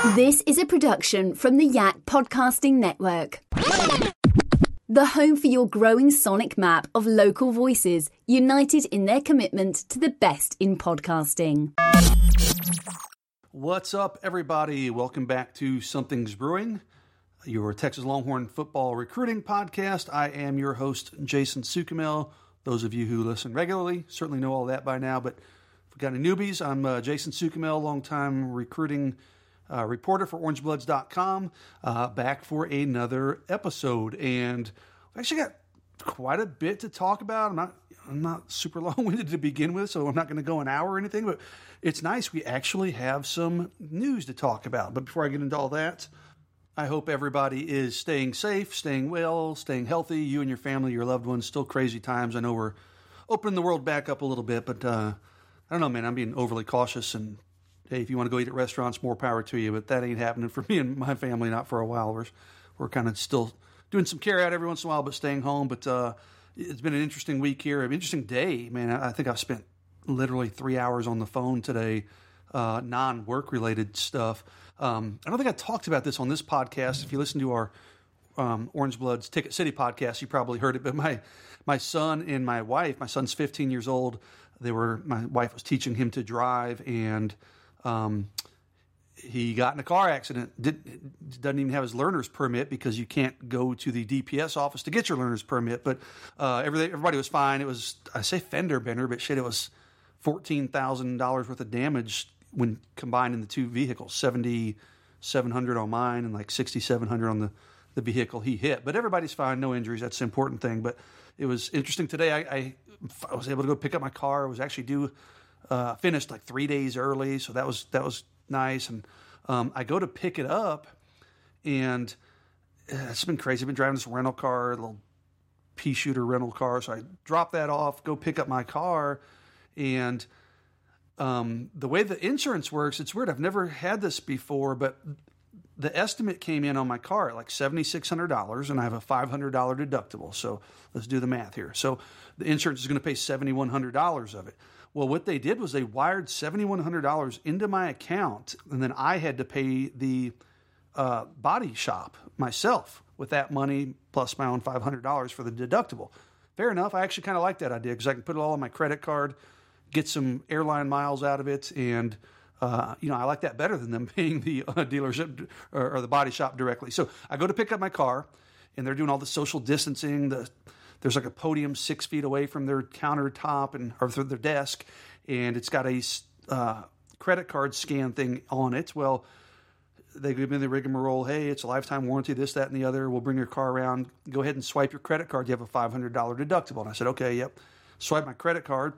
This is a production from the Yak Podcasting Network. The home for your growing sonic map of local voices, united in their commitment to the best in podcasting. What's up, everybody? Welcome back to Something's Brewing, your Texas Longhorn football recruiting podcast. I am your host, Jason Sukamel. Those of you who listen regularly certainly know all that by now, but if we've got any newbies, I'm Jason Sukamel, longtime recruiting reporter for orangebloods.com, back for another episode. And I've actually got quite a bit to talk about. I'm not super long-winded to begin with, so I'm not going to go an hour or anything, but it's nice we actually have some news to talk about. But before I get into all that, I hope everybody is staying safe, staying well, staying healthy, you and your family, your loved ones. Still crazy times. I know we're opening the world back up a little bit, but I don't know, man, I'm being overly cautious. And hey, if you want to go eat at restaurants, more power to you, but that ain't happening for me and my family, not for a while. We're kind of still doing some carry out every once in a while, but staying home. But it's been an interesting week here, an interesting day, man. I think I've spent literally 3 hours on the phone today, non-work related stuff. I don't think I talked about this on this podcast. If you listen to our Orange Bloods Ticket City podcast, you probably heard it, but my son and my wife, my son's 15 years old. My wife was teaching him to drive, and he got in a car accident. Doesn't even have his learner's permit because you can't go to the DPS office to get your learner's permit. But everybody was fine. It was, I say fender bender, but shit, it was $14,000 worth of damage when combined in the two vehicles. $7,700 on mine and like $6,700 on the vehicle he hit. But everybody's fine, no injuries. That's the important thing. But it was interesting today. I was able to go pick up my car. I was actually finished like 3 days early, so that was nice. And I go to pick it up, and it's been crazy. I've been driving this rental car, a little pea shooter rental car. So I drop that off, go pick up my car, and the way the insurance works, it's weird. I've never had this before, but the estimate came in on my car at like $7,600, and I have a $500 deductible. So let's do the math here. So the insurance is going to pay $7,100 of it. Well, what they did was they wired $7,100 into my account, and then I had to pay the body shop myself with that money plus my own $500 for the deductible. Fair enough. I actually kind of like that idea because I can put it all on my credit card, get some airline miles out of it, and I like that better than them paying the dealership or the body shop directly. So I go to pick up my car, and they're doing all the social distancing. There's like a podium 6 feet away from their countertop or through their desk, and it's got a credit card scan thing on it. Well, they give me the rigmarole. Hey, it's a lifetime warranty, this, that, and the other. We'll bring your car around. Go ahead and swipe your credit card. You have a $500 deductible. And I said, okay, yep. Swipe my credit card,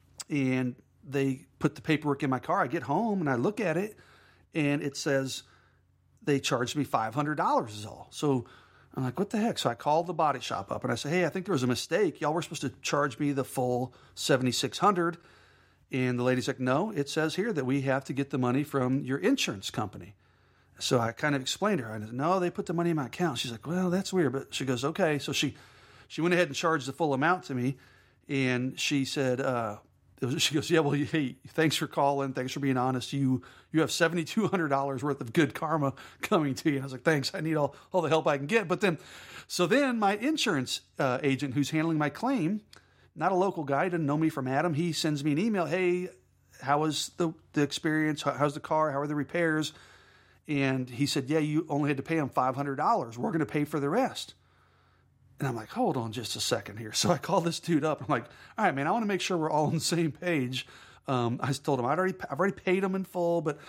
and they put the paperwork in my car. I get home, and I look at it, and it says they charged me $500 is all. So I'm like, what the heck? So I called the body shop up, and I said, hey, I think there was a mistake. Y'all were supposed to charge me the full $7,600. And the lady's like, no, it says here that we have to get the money from your insurance company. So I kind of explained to her. I said, no, they put the money in my account. She's like, well, that's weird. But she goes, okay. So she went ahead and charged the full amount to me. And she said, she goes, yeah, well, hey, thanks for calling. Thanks for being honest. You have $7,200 worth of good karma coming to you. And I was like, thanks. I need all the help I can get. But then my insurance agent who's handling my claim, not a local guy, didn't know me from Adam. He sends me an email. Hey, how was the experience? How's the car? How are the repairs? And he said, yeah, you only had to pay him $500. We're going to pay for the rest. And I'm like, hold on just a second here. So I call this dude up. I'm like, all right, man, I want to make sure we're all on the same page. I told him I've already paid him in full, but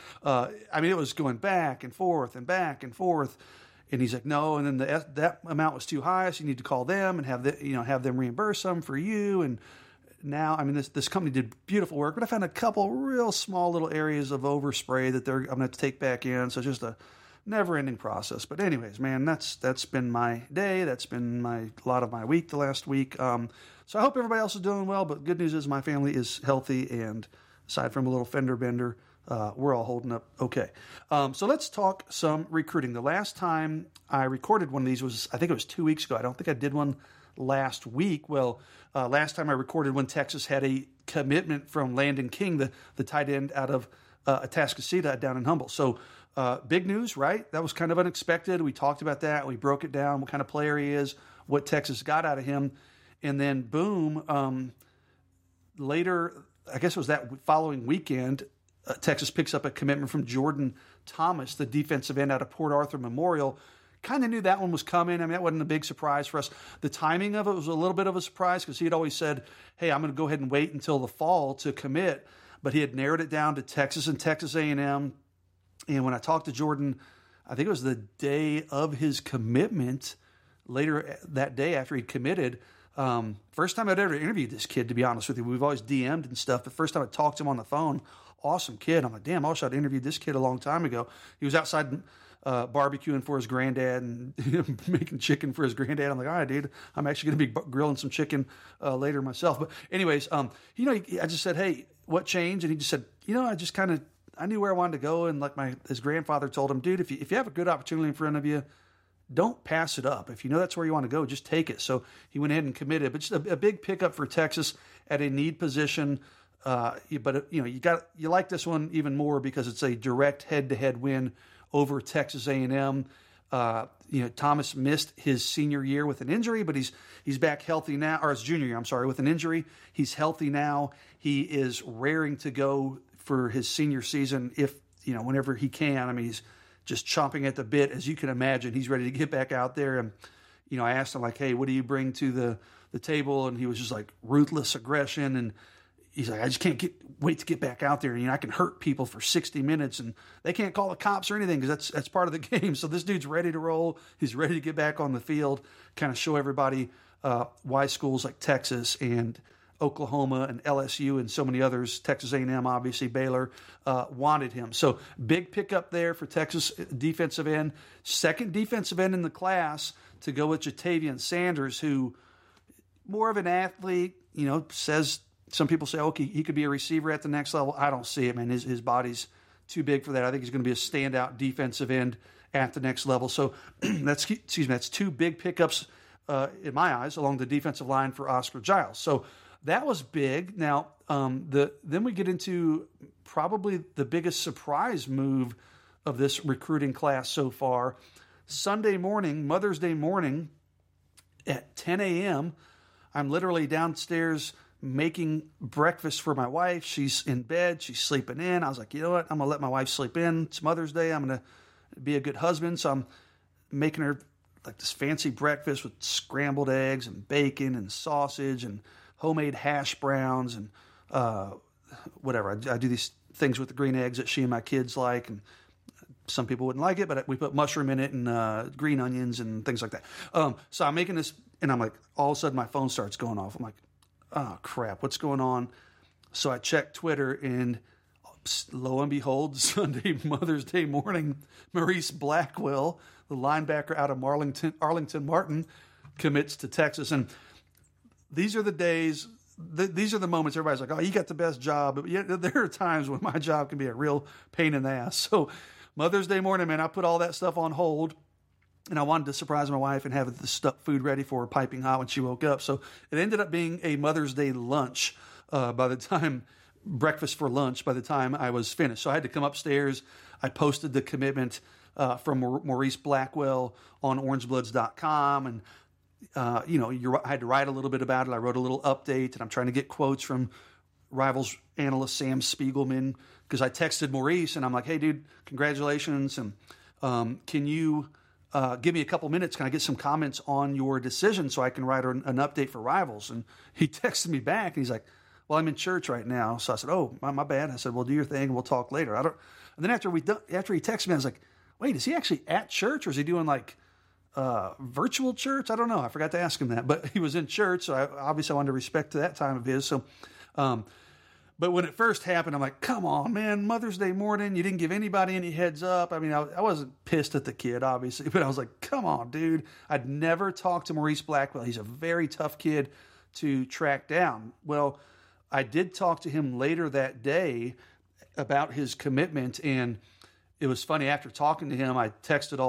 it was going back and forth and back and forth. And he's like, no. And then that amount was too high, so you need to call them and have them reimburse them for you. And now, this company did beautiful work, but I found a couple real small little areas of overspray that I'm going to have to take back in. So it's just a never-ending process. But anyways, man, that's been my day. That's been a lot of my week the last week. So I hope everybody else is doing well. But good news is my family is healthy, and aside from a little fender bender, we're all holding up okay. So let's talk some recruiting. The last time I recorded one of these I think it was 2 weeks ago. I don't think I did one last week. Well, last time I recorded when Texas had a commitment from Landon King, the tight end out of Atascocita down in Humble. So big news, right? That was kind of unexpected. We talked about that. We broke it down, what kind of player he is, what Texas got out of him. And then boom, later, I guess it was that following weekend, Texas picks up a commitment from Jordan Thomas, the defensive end out of Port Arthur Memorial. Kind of knew that one was coming. I mean, that wasn't a big surprise for us. The timing of it was a little bit of a surprise because he had always said, hey, I'm going to go ahead and wait until the fall to commit. But he had narrowed it down to Texas and Texas A&M. And when I talked to Jordan, I think it was the day of his commitment, later that day after he committed, first time I'd ever interviewed this kid, to be honest with you. We've always DM'd and stuff, but first time I talked to him on the phone, awesome kid. I'm like, damn, I wish I'd interviewed this kid a long time ago. He was outside barbecuing for his granddad and making chicken for his granddad. I'm like, all right, dude, I'm actually going to be grilling some chicken later myself. But anyways, I just said, hey, what changed? And he just said, I knew where I wanted to go. And like his grandfather told him, dude, if you have a good opportunity in front of you, don't pass it up. If you know that's where you want to go, just take it. So he went ahead and committed. But just a big pickup for Texas at a need position. You like this one even more because it's a direct head-to-head win over Texas A&M. Thomas missed his senior year with an injury, but he's back healthy now, or his junior year, I'm sorry, with an injury. He's healthy now. He is raring to go for his senior season whenever he can. I mean, he's just chomping at the bit, as you can imagine. He's ready to get back out there. And, I asked him, like, hey, what do you bring to the table? And he was just like ruthless aggression. And he's like, I just can't wait to get back out there. I can hurt people for 60 minutes and they can't call the cops or anything because that's part of the game. So this dude's ready to roll. He's ready to get back on the field, kind of show everybody why schools like Texas and Oklahoma and LSU and so many others, Texas A&M, obviously Baylor, wanted him. So big pickup there for Texas defensive end. Second defensive end in the class to go with Jatavian Sanders, who more of an athlete, says some people say, okay, he could be a receiver at the next level. I don't see it, man. His body's too big for that. I think he's going to be a standout defensive end at the next level. So that's two big pickups in my eyes along the defensive line for Oscar Giles. So that was big. Now, then we get into probably the biggest surprise move of this recruiting class so far. Sunday morning, Mother's Day morning, at 10 a.m., I'm literally downstairs making breakfast for my wife. She's in bed. She's sleeping in. I was like, you know what? I'm going to let my wife sleep in. It's Mother's Day. I'm going to be a good husband. So I'm making her like this fancy breakfast with scrambled eggs and bacon and sausage and homemade hash browns and whatever. I do these things with the green eggs that she and my kids like, and some people wouldn't like it, but we put mushroom in it and green onions and things like that. So I'm making this, and I'm like, all of a sudden my phone starts going off. I'm like, oh, crap, what's going on? So I checked Twitter, and lo and behold, Sunday, Mother's Day morning, Maurice Blackwell, the linebacker out of Arlington Martin, commits to Texas. And these are the days, these are the moments everybody's like, oh, you got the best job. But yet, there are times when my job can be a real pain in the ass. So Mother's Day morning, man, I put all that stuff on hold. And I wanted to surprise my wife and have the food ready for her piping hot when she woke up. So it ended up being a Mother's Day lunch breakfast for lunch by the time I was finished. So I had to come upstairs. I posted the commitment from Maurice Blackwell on orangebloods.com. And, I had to write a little bit about it. I wrote a little update, and I'm trying to get quotes from Rivals analyst Sam Spiegelman, because I texted Maurice, and I'm like, hey, dude, congratulations. And can you give me a couple minutes? Can I get some comments on your decision so I can write an update for Rivals? And he texted me back, and he's like, well, I'm in church right now. So I said, oh, my bad. I said, well, do your thing, and we'll talk later. And then after he texted me, I was like, wait, is he actually at church, or is he doing like virtual church? I don't know. I forgot to ask him that, but he was in church, so I wanted to respect that time of his. So, but when it first happened, I'm like, come on, man, Mother's Day morning, you didn't give anybody any heads up. I mean, I wasn't pissed at the kid, obviously, but I was like, come on, dude. I'd never talked to Maurice Blackwell. He's a very tough kid to track down. Well, I did talk to him later that day about his commitment, and it was funny. After talking to him, I texted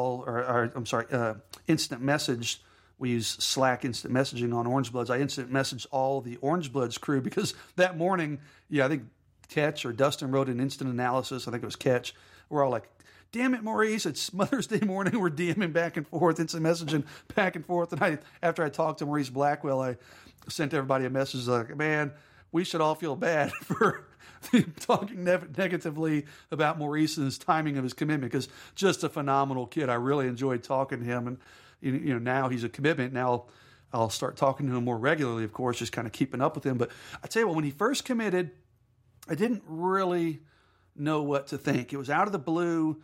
instant messaged. We use Slack instant messaging on Orange Bloods. I instant messaged all the Orange Bloods crew because that morning, I think Ketch or Dustin wrote an instant analysis. I think it was Ketch. We're all like, damn it, Maurice, it's Mother's Day morning. We're DMing back and forth, instant messaging back and forth. And after I talked to Maurice Blackwell, I sent everybody a message like, man, we should all feel bad for talking negatively about Maurice and his timing of his commitment, because just a phenomenal kid. I really enjoyed talking to him. And, now he's a commitment. Now I'll start talking to him more regularly, of course, just kind of keeping up with him. But I tell you what, when he first committed, I didn't really know what to think. It was out of the blue.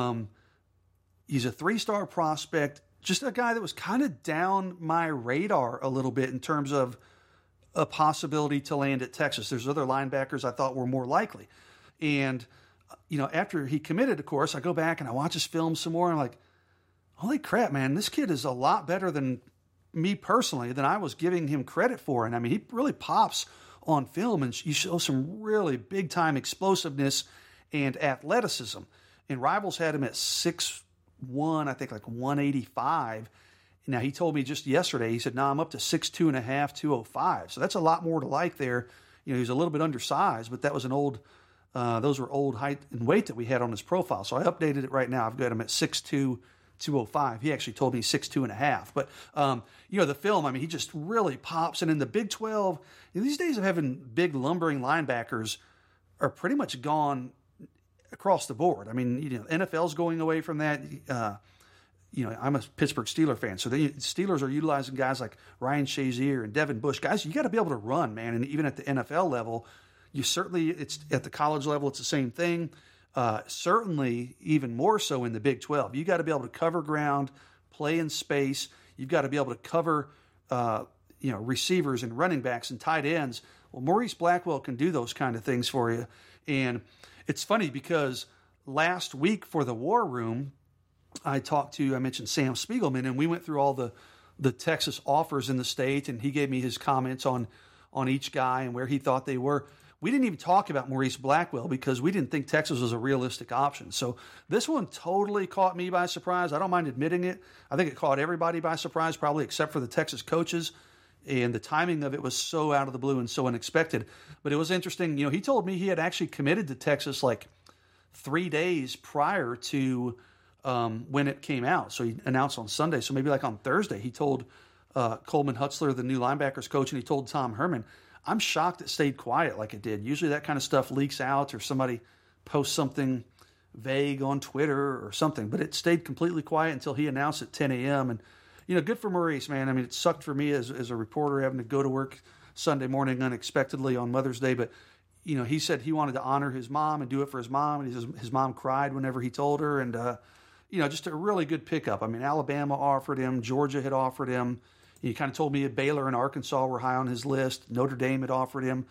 He's a 3-star prospect, just a guy that was kind of down my radar a little bit in terms of a possibility to land at Texas. There's other linebackers I thought were more likely. And, after he committed, of course, I go back and I watch his film some more. And I'm like, holy crap, man, this kid is a lot better than me personally, than I was giving him credit for. And I mean, he really pops on film, and you show some really big time explosiveness and athleticism. And Rivals had him at 6'1", I think like 185. Now, he told me just yesterday, he said, I'm up to 6'2.5", 205. So that's a lot more to like there. He was a little bit undersized, but that was those were old height and weight that we had on his profile. So I updated it right now. I've got him at 6'2", 205. He actually told me 6'2.5". But, the film, I mean, he just really pops. And in the Big 12, these days of having big lumbering linebackers are pretty much gone across the board. I mean, NFL's going away from that. I'm a Pittsburgh Steelers fan, so the Steelers are utilizing guys like Ryan Shazier and Devin Bush. Guys, you got to be able to run, man. And even at the NFL level, it's at the college level, it's the same thing. Certainly, even more so in the Big 12. You got to be able to cover ground, play in space. You've got to be able to cover, receivers and running backs and tight ends. Well, Maurice Blackwell can do those kind of things for you. And it's funny because last week for the War Room, I mentioned Sam Spiegelman, and we went through all the Texas offers in the state, and he gave me his comments on each guy and where he thought they were. We didn't even talk about Maurice Blackwell because we didn't think Texas was a realistic option. So this one totally caught me by surprise. I don't mind admitting it. I think it caught everybody by surprise, probably except for the Texas coaches. And the timing of it was so out of the blue and so unexpected. But it was interesting. He told me he had actually committed to Texas like 3 days prior to when it came out. So he announced on Sunday. So maybe like on Thursday, he told Coleman Hutzler, the new linebackers coach, and he told Tom Herman. I'm shocked it stayed quiet like it did. Usually that kind of stuff leaks out or somebody posts something vague on Twitter or something, but it stayed completely quiet until he announced at 10 a.m. And, good for Maurice, man. I mean, it sucked for me as a reporter having to go to work Sunday morning unexpectedly on Mother's Day, but, he said he wanted to honor his mom and do it for his mom, and his mom cried whenever he told her, and, just a really good pickup. I mean, Alabama offered him, Georgia had offered him. He kind of told me that Baylor and Arkansas were high on his list. Notre Dame had offered him.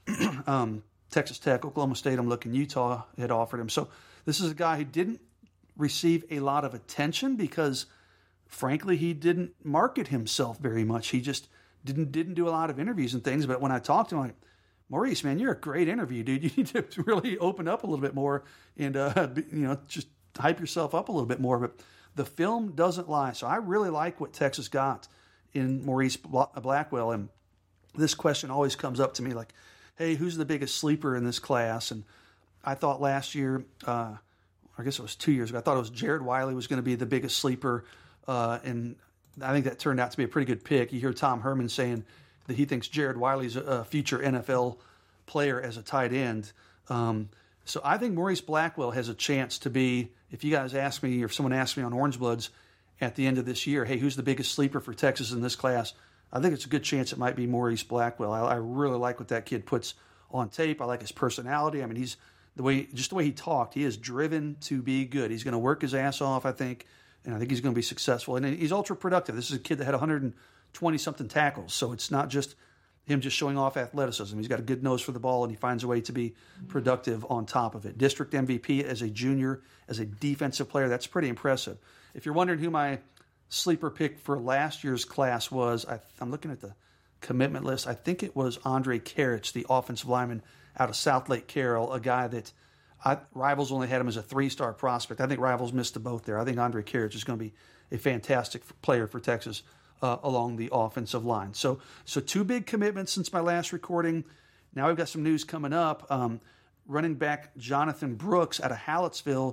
Texas Tech, Oklahoma State, Utah had offered him. So this is a guy who didn't receive a lot of attention because, frankly, he didn't market himself very much. He just didn't do a lot of interviews and things. But when I talked to him, I'm like, Maurice, man, you're a great interview, dude. You need to really open up a little bit more and, just hype yourself up a little bit more. But the film doesn't lie. So I really like what Texas got in Maurice Blackwell. And this question always comes up to me like, hey, who's the biggest sleeper in this class? And I thought last year, I guess it was 2 years ago, I thought it was Jared Wiley was going to be the biggest sleeper. And I think that turned out to be a pretty good pick. You hear Tom Herman saying that he thinks Jared Wiley's a future NFL player as a tight end. So I think Maurice Blackwell has a chance to be, if you guys ask me, or if someone asks me on Orange Bloods at the end of this year, hey, who's the biggest sleeper for Texas in this class? I think it's a good chance it might be Maurice Blackwell. I really like what that kid puts on tape. I like his personality. I mean, the way he talked, he is driven to be good. He's going to work his ass off, I think, and I think he's going to be successful. And he's ultra productive. This is a kid that had 120-something tackles, so it's not just him just showing off athleticism. He's got a good nose for the ball, and he finds a way to be productive on top of it. District MVP as a junior, as a defensive player, that's pretty impressive. If you're wondering who my sleeper pick for last year's class was, I'm looking at the commitment list. I think it was Andre Karich, the offensive lineman out of South Lake Carroll, a guy that Rivals only had him as a 3-star prospect. I think Rivals missed the boat there. I think Andre Karich is going to be a fantastic player for Texas along the offensive line. So 2 big commitments since my last recording. Now we've got some news coming up. Running back Jonathan Brooks out of Hallettsville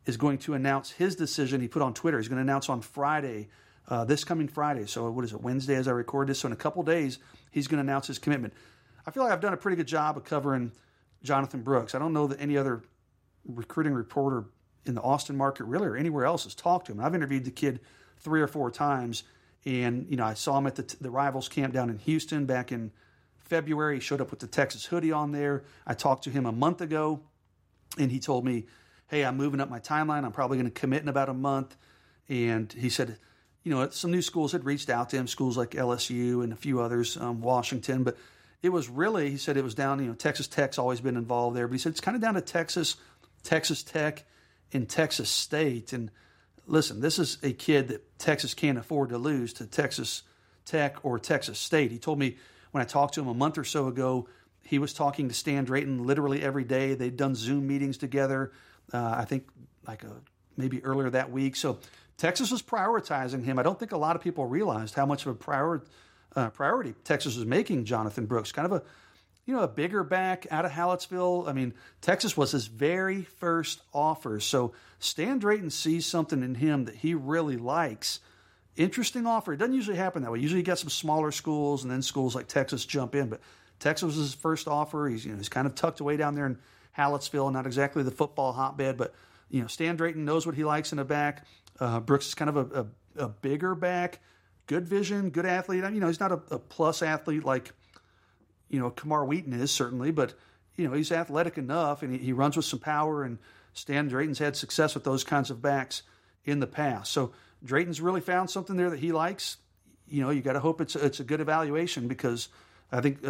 is going to announce his decision. He put on Twitter, he's going to announce on Friday, this coming Friday. So what is it, Wednesday as I record this? So in a couple days, he's going to announce his commitment. I feel like I've done a pretty good job of covering Jonathan Brooks. I don't know that any other recruiting reporter in the Austin market really or anywhere else has talked to him. I've interviewed the kid 3 or 4 times, and I saw him at the Rivals camp down in Houston back in February. He showed up with the Texas hoodie on there. I talked to him a month ago, and he told me, hey, I'm moving up my timeline. I'm probably going to commit in about a month. And he said, some new schools had reached out to him, schools like LSU and a few others, Washington. But it was really, he said it was down, Texas Tech's always been involved there. But he said it's kind of down to Texas Tech, and Texas State. And listen, this is a kid that Texas can't afford to lose to Texas Tech or Texas State. He told me when I talked to him a month or so ago, he was talking to Stan Drayton literally every day. They'd done Zoom meetings together, I think maybe earlier that week. So Texas was prioritizing him. I don't think a lot of people realized how much of a priority Texas was making Jonathan Brooks. Kind of a bigger back out of Hallettsville. I mean, Texas was his very first offer. So Stan Drayton sees something in him that he really likes. Interesting offer. It doesn't usually happen that way. Usually you get some smaller schools and then schools like Texas jump in. But Texas was his first offer. He's kind of tucked away down there in Hallettsville, not exactly the football hotbed, but Stan Drayton knows what he likes in a back. Brooks is kind of a bigger back, good vision, good athlete. He's not a plus athlete like Kamar Wheaton is certainly, but he's athletic enough and he runs with some power, and Stan Drayton's had success with those kinds of backs in the past. So Drayton's really found something there that he likes. You got to hope it's a good evaluation, because I think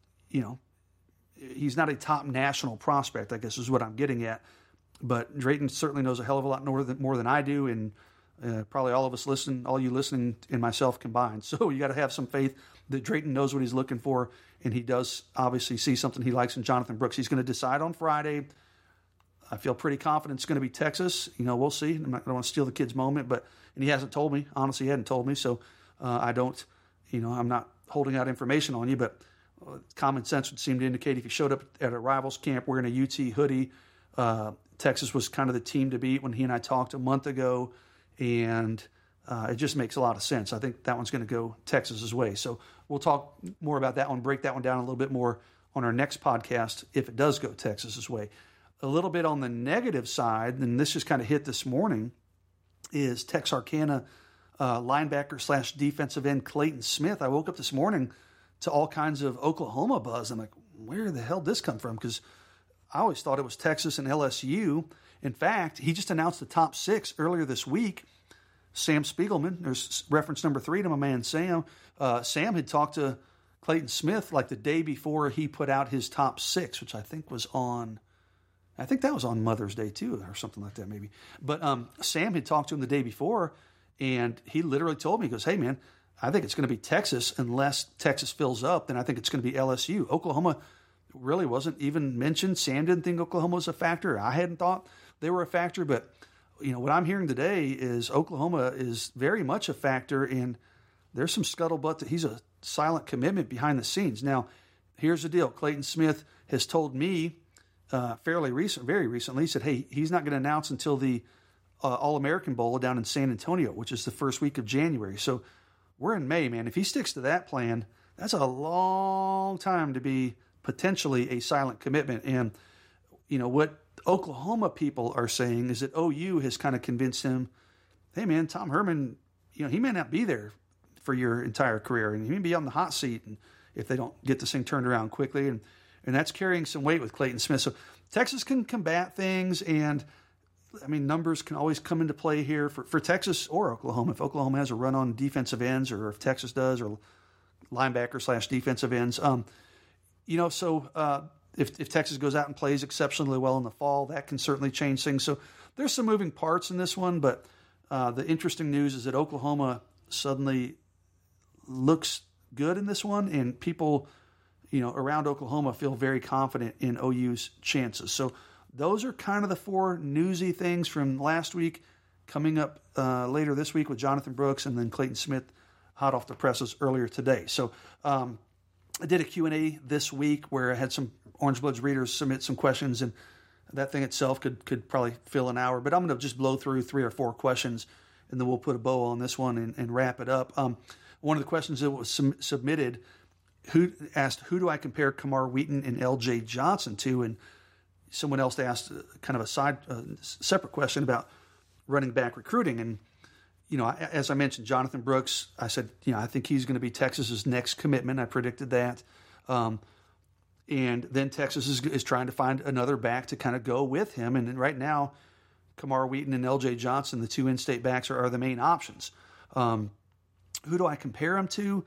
he's not a top national prospect, I guess is what I'm getting at. But Drayton certainly knows a hell of a lot more than I do, and probably all you listening and myself combined. So you got to have some faith that Drayton knows what he's looking for, and he does obviously see something he likes in Jonathan Brooks. He's going to decide on Friday. I feel pretty confident it's going to be Texas. We'll see. I don't want to steal the kid's moment, and he hasn't told me. Honestly, he hadn't told me, so I don't. I'm not holding out information on you, but common sense would seem to indicate if he showed up at a Rivals camp wearing a UT hoodie, Texas was kind of the team to beat when he and I talked a month ago, and it just makes a lot of sense. I think that one's going to go Texas's way. So we'll talk more about that one, break that one down a little bit more on our next podcast if it does go Texas's way. A little bit on the negative side, and this just kind of hit this morning, is Texarkana linebacker / defensive end Clayton Smith. I woke up this morning to all kinds of Oklahoma buzz. I'm like, where the hell did this come from? Because I always thought it was Texas and LSU. In fact, he just announced the top 6 earlier this week. Sam Spiegelman, there's reference number 3 to my man Sam. Sam had talked to Clayton Smith like the day before he put out his top 6, which I think that was on Mother's Day too, or something like that maybe. But Sam had talked to him the day before, and he literally told me, he goes, hey man, I think it's going to be Texas unless Texas fills up. Then I think it's going to be LSU. Oklahoma really wasn't even mentioned. Sam didn't think Oklahoma was a factor. I hadn't thought they were a factor, but what I'm hearing today is Oklahoma is very much a factor, and there's some scuttlebutt that he's a silent commitment behind the scenes. Now, here's the deal. Clayton Smith has told me very recently, he said, hey, he's not going to announce until the All-American Bowl down in San Antonio, which is the first week of January. So we're in May, man. If he sticks to that plan, that's a long time to be potentially a silent commitment. And, what Oklahoma people are saying is that OU has kind of convinced him, hey, man, Tom Herman, he may not be there for your entire career, and he may be on the hot seat and if they don't get this thing turned around quickly. And that's carrying some weight with Clayton Smith. So Texas can combat things, and, numbers can always come into play here for Texas or Oklahoma. If Oklahoma has a run on defensive ends, or if Texas does, or linebacker / defensive ends. If Texas goes out and plays exceptionally well in the fall, that can certainly change things. So there's some moving parts in this one, but the interesting news is that Oklahoma suddenly looks good in this one, and people, around Oklahoma feel very confident in OU's chances. So those are kind of the 4 newsy things from last week, coming up later this week with Jonathan Brooks, and then Clayton Smith hot off the presses earlier today. So I did a Q&A this week where I had some Orange Bloods readers submit some questions, and that thing itself could probably fill an hour. But I'm going to just blow through 3 or 4 questions, and then we'll put a bow on this one and wrap it up. One of the questions that was submitted who do I compare Kamar Wheaton and L.J. Johnson to? And someone else asked kind of a separate question about running back recruiting. And, as I mentioned, Jonathan Brooks, I said, I think he's going to be Texas's next commitment. I predicted that. And then Texas is trying to find another back to kind of go with him. And right now, Kamar Wheaton and L.J. Johnson, the 2 in-state backs, are the main options. Who do I compare them to?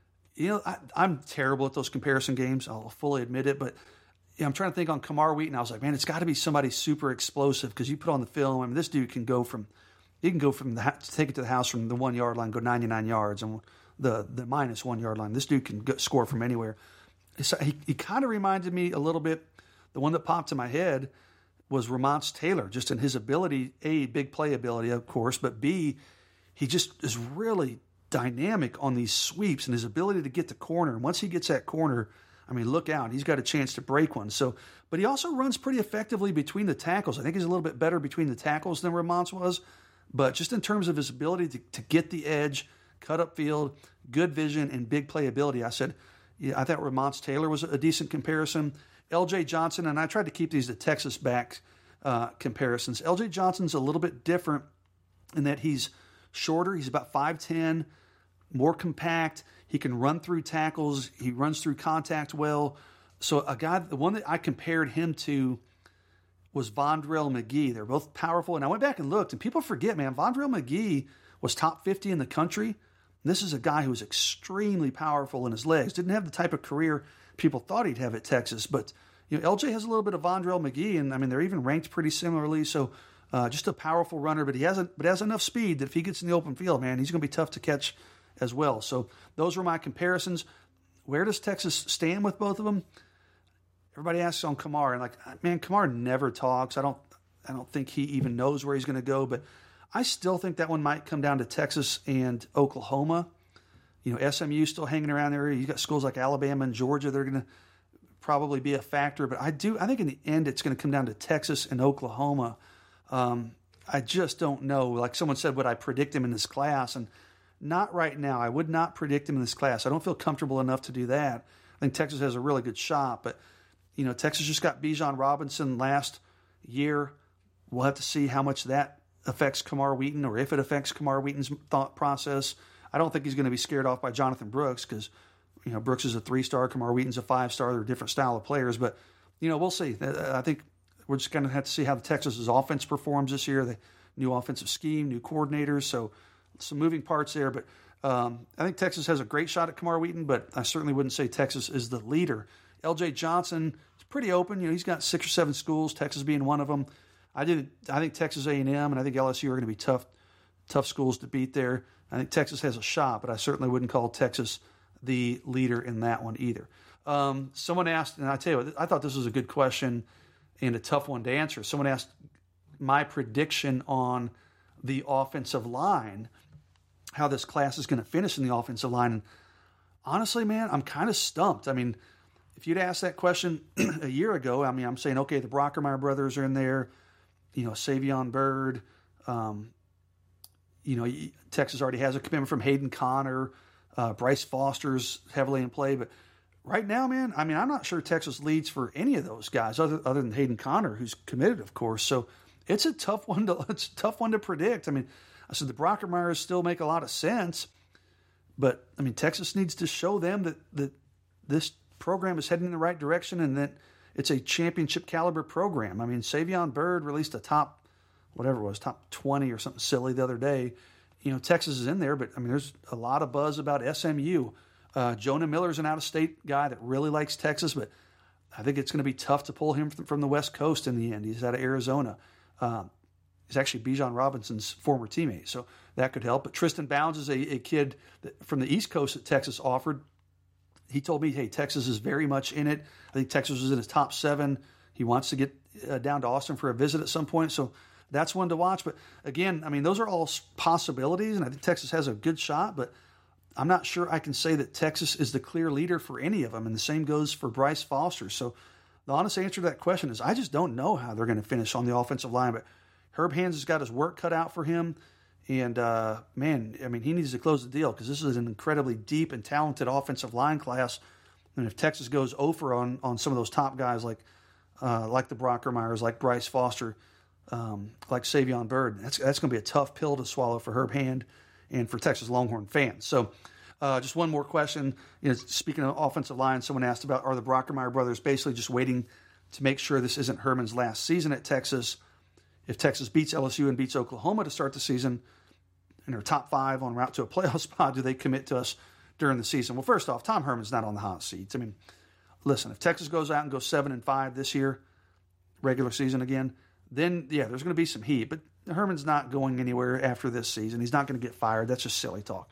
I'm terrible at those comparison games. I'll fully admit it. But I'm trying to think on Kamar Wheaton. I was like, man, it's got to be somebody super explosive because you put on the film. I mean, this dude can go from take it to the house from the 1 yard line, go 99 yards, and the minus 1 yard line. This dude can score from anywhere. So he kind of reminded me a little bit. The one that popped in my head was Ramonce Taylor, just in his ability, A, big play ability, of course, but B, he just is really dynamic on these sweeps and his ability to get the corner. And once he gets that corner, I mean, look out. He's got a chance to break one. So, but he also runs pretty effectively between the tackles. I think he's a little bit better between the tackles than Ramonce was. But just in terms of his ability to get the edge, cut up field, good vision, and big playability, I said, I thought Ramonce Taylor was a decent comparison. L.J. Johnson, and I tried to keep these to Texas back comparisons. L.J. Johnson's a little bit different in that he's shorter. He's about 5'10", more compact. He can run through tackles. He runs through contact well. So the one that I compared him to was Vondrell McGee. They're both powerful. And I went back and looked, and people forget, man, Vondrell McGee was top 50 in the country. This is a guy who was extremely powerful in his legs. Didn't have the type of career people thought he'd have at Texas. But LJ has a little bit of Vondrell McGee, and I mean they're even ranked pretty similarly. So just a powerful runner, but he has enough speed that if he gets in the open field, man, he's going to be tough to catch as well. So those were my comparisons. Where does Texas stand with both of them? Everybody asks on Kamar, and man, Kamar never talks. I don't think he even knows where he's going to go, but I still think that one might come down to Texas and Oklahoma. SMU still hanging around there. You got schools like Alabama and Georgia. They're going to probably be a factor, but I think in the end it's going to come down to Texas and Oklahoma. I just don't know. Like someone said, would I predict him in this class? And not right now. I would not predict him in this class. I don't feel comfortable enough to do that. I think Texas has a really good shot, but Texas just got Bijan Robinson last year. We'll have to see how much that affects Kamar Wheaton, or if it affects Kamar Wheaton's thought process. I don't think he's going to be scared off by Jonathan Brooks because, Brooks is a 3-star, Kamar Wheaton's a 5-star. They're a different style of players, but, we'll see. I think we're just going to have to see how the Texas's offense performs this year. The new offensive scheme, new coordinators, so some moving parts there. But I think Texas has a great shot at Kamar Wheaton, but I certainly wouldn't say Texas is the leader. L.J. Johnson is pretty open. He's got 6 or 7 schools, Texas being one of them. I think Texas A&M and I think LSU are going to be tough schools to beat there. I think Texas has a shot, but I certainly wouldn't call Texas the leader in that one either. Someone asked, and I tell you, I thought this was a good question and a tough one to answer. Someone asked my prediction on the offensive line, how this class is going to finish in the offensive line. And honestly, man, I'm kind of stumped. I mean, if you'd asked that question a year ago, I'm saying, okay, the Brockermeyer brothers are in there. Savion Byrd, Texas already has a commitment from Hayden Connor. Bryce Foster's heavily in play. But right now, man, I'm not sure Texas leads for any of those guys other than Hayden Connor, who's committed, of course. So it's a tough one to predict. I said the Brockermeyers still make a lot of sense. But, Texas needs to show them that this program is heading in the right direction and that it's a championship caliber program. Savion Byrd released a top 20 or something silly the other day. Texas is in there, but there's a lot of buzz about SMU. Jonah Miller's an out-of-state guy that really likes Texas, but I think it's going to be tough to pull him from the West Coast in the end. He's out of Arizona. He's actually Bijan Robinson's former teammate, so that could help. But Tristan Bounds is a kid from the East Coast that Texas offered. He told me, hey, Texas is very much in it. I think Texas was in his top 7. He wants to get down to Austin for a visit at some point. So that's one to watch. But again, those are all possibilities, and I think Texas has a good shot. But I'm not sure I can say that Texas is the clear leader for any of them. And the same goes for Bryce Foster. So the honest answer to that question is I just don't know how they're going to finish on the offensive line. But Herb Hands has got his work cut out for him. And, man, I mean, he needs to close the deal because this is an incredibly deep and talented offensive line class. And if Texas goes over on some of those top guys like the Brockermeyers, like Bryce Foster, like Savion Byrd, that's going to be a tough pill to swallow for Herb Hand and for Texas Longhorn fans. So just one more question. Speaking of offensive line, someone asked about, are the Brockermeyer brothers basically just waiting to make sure this isn't Herman's last season at Texas? If Texas beats LSU and beats Oklahoma to start the season and are top 5 en route to a playoff spot, do they commit to us during the season? Well, first off, Tom Herman's not on the hot seat. I mean, listen, if Texas goes out and goes 7-5 this year, regular season again, then, yeah, there's going to be some heat. But Herman's not going anywhere after this season. He's not going to get fired. That's just silly talk.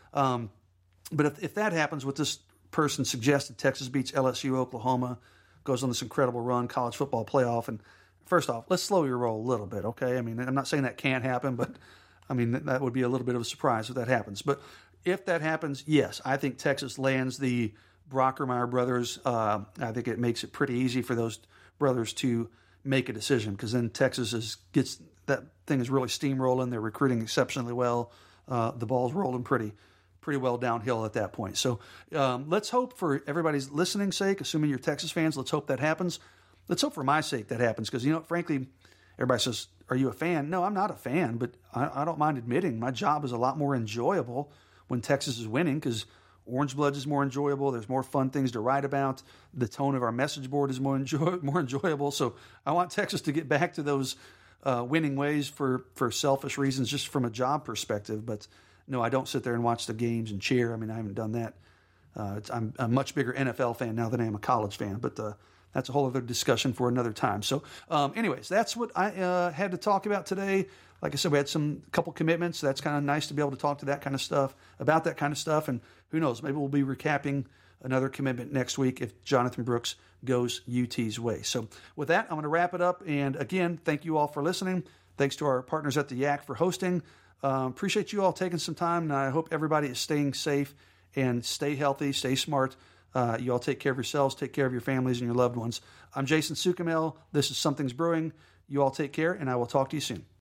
But if that happens, what this person suggested, Texas beats LSU, Oklahoma, goes on this incredible run, college football playoff, and first off, let's slow your roll a little bit, okay? I mean, I'm not saying that can't happen, but, I mean, that would be a little bit of a surprise if that happens. But if that happens, yes, I think Texas lands the Brockermeyer brothers. I think it makes it pretty easy for those brothers to make a decision because then Texas gets that thing is really steamrolling. They're recruiting exceptionally well. The ball's rolling pretty well downhill at that point. So let's hope for everybody's listening sake, assuming you're Texas fans, let's hope that happens. Let's hope for my sake that happens because, frankly, everybody says, are you a fan? No, I'm not a fan, but I don't mind admitting my job is a lot more enjoyable when Texas is winning because Orange Bloods is more enjoyable. There's more fun things to write about. The tone of our message board is more enjoyable. So I want Texas to get back to those winning ways for selfish reasons, just from a job perspective. But no, I don't sit there and watch the games and cheer. I mean, I haven't done that. I'm a much bigger NFL fan now than I am a college fan, but that's a whole other discussion for another time. So anyways, that's what I had to talk about today. Like I said, we had a couple commitments. So that's kind of nice to be able to talk to that kind of stuff, about that kind of stuff. And who knows, maybe we'll be recapping another commitment next week if Jonathan Brooks goes UT's way. So with that, I'm going to wrap it up. And again, thank you all for listening. Thanks to our partners at the Yak for hosting. Appreciate you all taking some time. And I hope everybody is staying safe and stay healthy, stay smart. You all take care of yourselves, take care of your families and your loved ones. I'm Jason Sukamel. This is Something's Brewing. You all take care, and I will talk to you soon.